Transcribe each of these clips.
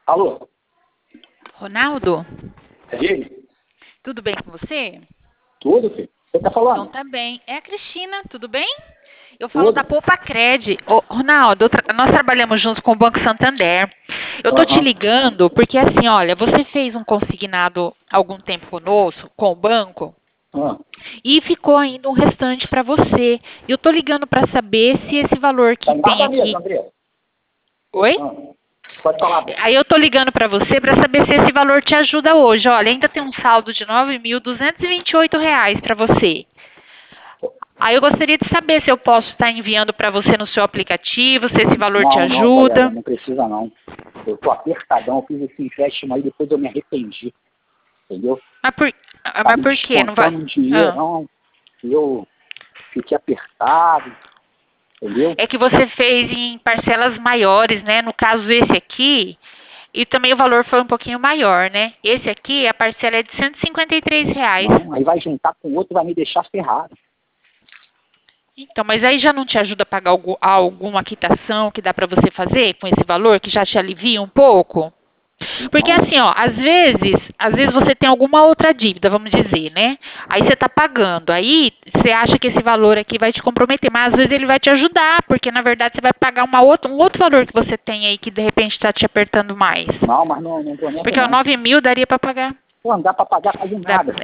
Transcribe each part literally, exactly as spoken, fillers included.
Alô? Ronaldo, É ele? tudo bem com você? Tudo, filho? Você tá Então falando? tá bem. É a Cristina, tudo bem? Eu falo da Tudo? Poupa Cred. Ô, Ronaldo, eu tra- nós trabalhamos juntos com o Banco Santander. Eu tô te Aham. ligando porque assim, olha, você fez um consignado há algum tempo conosco, com o banco, Ah. e ficou ainda um restante para você. E eu tô ligando para saber se esse valor Tá que embaixo tem da mesa, aqui. André. Oi? Ah. Pode falar, amor. Aí eu tô ligando para você para saber se esse valor te ajuda hoje. Olha, ainda tem um saldo de nove mil duzentos e vinte e oito reais para você. Aí eu gostaria de saber se eu posso estar enviando para você no seu aplicativo, se esse valor te Não, não, colega, ajuda. não precisa não. Eu tô apertadão, eu fiz esse empréstimo aí, depois eu me arrependi, entendeu? Mas por, ah, Tá mas me por quê? Não vai? descontando um Ah. dinheirão, e eu fiquei apertado, entendeu? É que você fez em parcelas maiores, né? No caso esse aqui, e também o valor foi um pouquinho maior, né? Esse aqui, a parcela é de cento e cinquenta e três reais. Não, aí vai juntar com o outro e vai me deixar ferrado. Então, mas aí já não te ajuda a pagar algu- alguma quitação que dá para você fazer com esse valor, que já te alivia um pouco? Porque Não, assim, ó, às vezes, às vezes você tem alguma outra dívida, vamos dizer, né? Aí você está pagando, aí você acha que esse valor aqui vai te comprometer, mas às vezes ele vai te ajudar, porque na verdade você vai pagar uma outra, um outro valor que você tem aí que de repente está te apertando mais. não, mas não, não prometo Porque ó, não. nove mil daria para pagar. Pô, não dá pra pagar quase Dá- nada.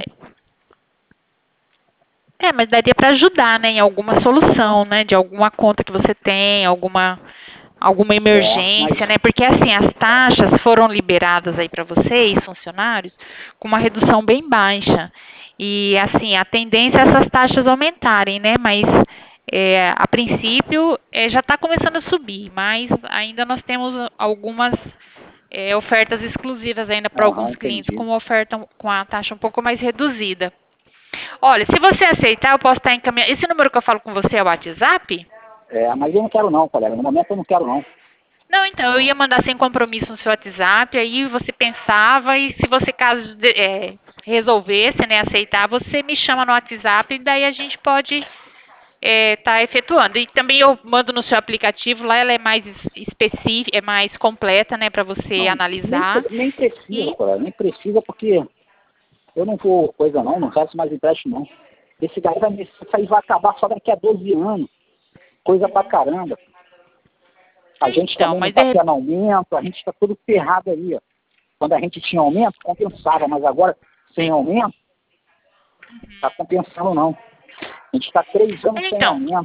É, mas daria para ajudar, né, em alguma solução, né, de alguma conta que você tem, alguma alguma É, mas emergência, né? Porque assim, as taxas foram liberadas aí para vocês, funcionários, com uma redução bem baixa. E assim, a tendência é essas taxas aumentarem, né? Mas é, a princípio é, já está começando a subir, mas ainda nós temos algumas é, ofertas exclusivas ainda para aham, alguns clientes entendi. com uma oferta com a taxa um pouco mais reduzida. Olha, se você aceitar, eu posso estar encaminhando. Esse número que eu falo com você é o WhatsApp? É, mas eu não quero não, colega. No momento eu não quero não. Não, então, eu ia mandar sem compromisso no seu WhatsApp, aí você pensava e se você caso de- é, resolvesse, né, aceitar, você me chama no WhatsApp e daí a gente pode estar efetuando. E também eu mando no seu aplicativo, lá ela é mais específica, é mais completa, né, para você Não, nem, analisar. pre- nem precisa, E colega. Nem precisa porque eu não vou coisa não, não faço mais empréstimo não. Esse daí vai, me- isso aí vai acabar só daqui a doze anos. Coisa pra caramba. A gente então, também não mas de está repente. tendo aumento, a gente está tudo ferrado aí, ó. Quando a gente tinha aumento, compensava, mas agora, sem aumento, está compensando não. A gente está três anos sem Então, aumento,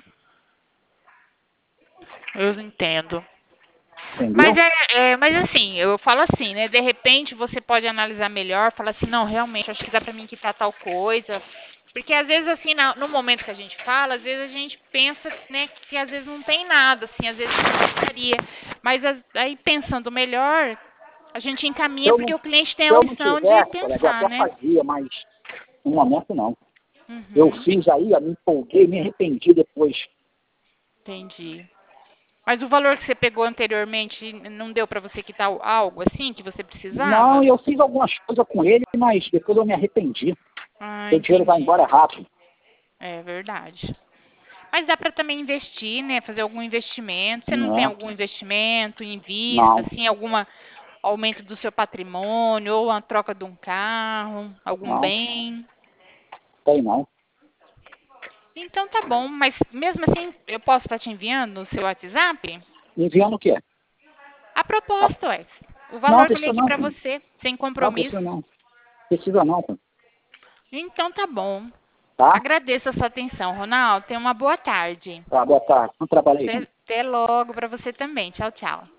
eu entendo. Mas entendeu? é, é, mas assim, eu falo assim, né? De repente você pode analisar melhor, falar assim, não, realmente, acho que dá pra mim quitar tal coisa. Porque às vezes, assim, na- no momento que a gente fala, às vezes a gente pensa, né, que às vezes não tem nada, assim, às vezes não gostaria. Mas as- aí pensando melhor, a gente Se encaminha eu porque não, o cliente tem se a eu não opção de tivesse, colega, eu pensar, até né? fazia, mas no momento não. Eu Uhum, fiz aí, ó, me empolguei, me arrependi depois. entendi. Mas o valor que você pegou anteriormente não deu pra você quitar algo assim que você Não, precisava? eu fiz algumas coisas com ele, mas depois eu me arrependi. Ah, Porque o dinheiro vai entendi. embora rápido. É verdade. Mas dá para também investir, né? Fazer algum investimento. Você não tem Não, algum investimento em vista, não, assim, algum aumento do seu patrimônio, ou a troca de um carro, algum não, bem? tem não. Então tá bom, mas mesmo assim eu posso estar te enviando no seu WhatsApp? Enviando o quê? A Ah, proposta, é. O não, valor também precisa aqui não, para filho. você, sem Não, compromisso. precisa não. Precisa não, filho. Então tá bom. Tá? Agradeço a sua atenção, Ronaldo. Tenha uma boa tarde. Tá, boa tarde. Não trabalhei, Até, até logo para você também. Tchau, tchau.